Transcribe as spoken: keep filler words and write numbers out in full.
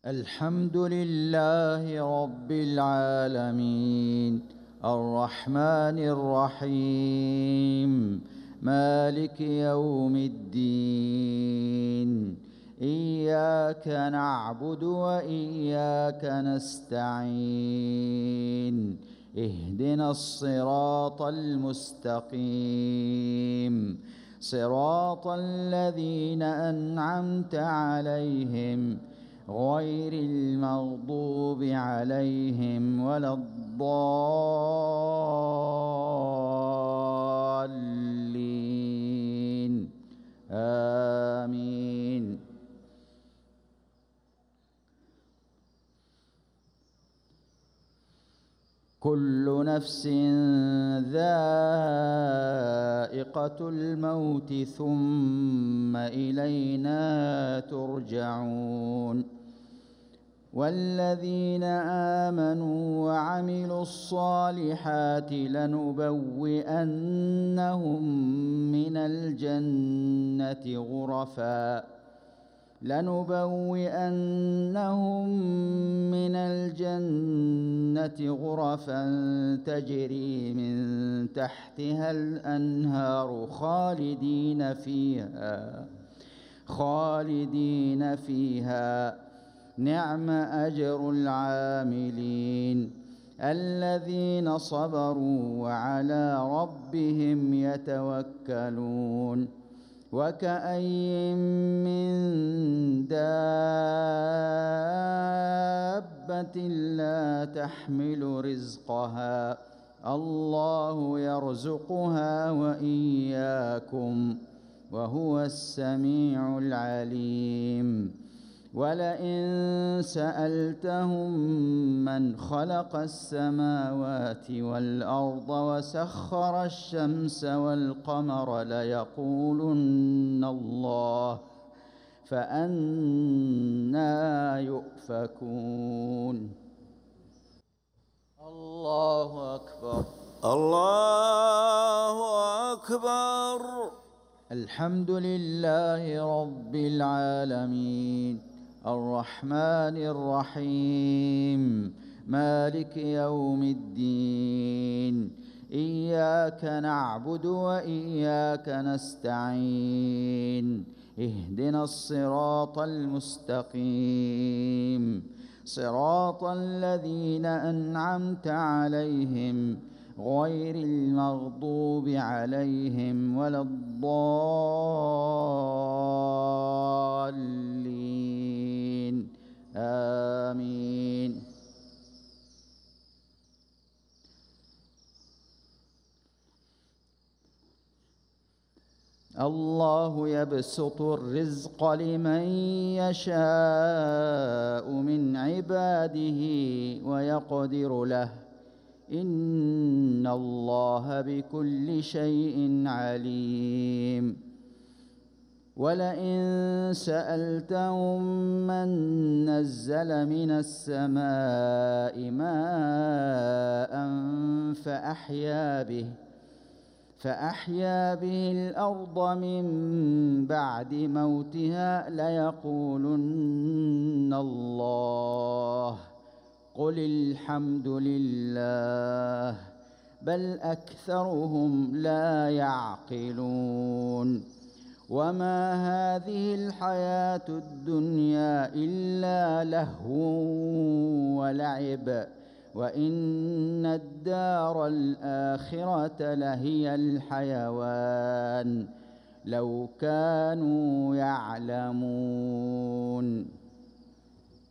الحمد لله رب العالمين الرحمن الرحيم مالك يوم الدين إياك نعبد وإياك نستعين اهدنا الصراط المستقيم صراط الذين أنعمت عليهم غير المغضوب عليهم ولا الضالين آمين. كل نفس ذائقة الموت ثم إلينا ترجعون. والذين آمنوا وعملوا الصالحات لنبوئنهم من الجنة غرفا لنبوئنهم من الجنة غرفا تجري من تحتها الأنهار خالدين فيها خالدين فيها نعم أجر العاملين الذين صبروا وعلى ربهم يتوكلون. وكأي من دابة لا تحمل رزقها الله يرزقها وإياكم وهو السميع العليم. ولئن سألتهم من خلق السماوات والأرض وسخر الشمس والقمر ليقولن الله فأنى يؤفكون. الله أكبر الله أكبر. الحمد لله رب العالمين الرحمن الرحيم مالك يوم الدين إياك نعبد وإياك نستعين اهدنا الصراط المستقيم صراط الذين أنعمت عليهم غير المغضوب عليهم ولا الضالين آمين. الله يبسط الرزق لمن يشاء من عباده ويقدر له إن الله بكل شيء عليم. ولئن سألتهم من نزل من السماء ماء فأحيا به فأحيا به الأرض من بعد موتها ليقولن الله قل الحمد لله بل أكثرهم لا يعقلون. وما هذه الحياة الدنيا إلا لهو ولعب وإن الدار الآخرة لهي الحيوان لو كانوا يعلمون.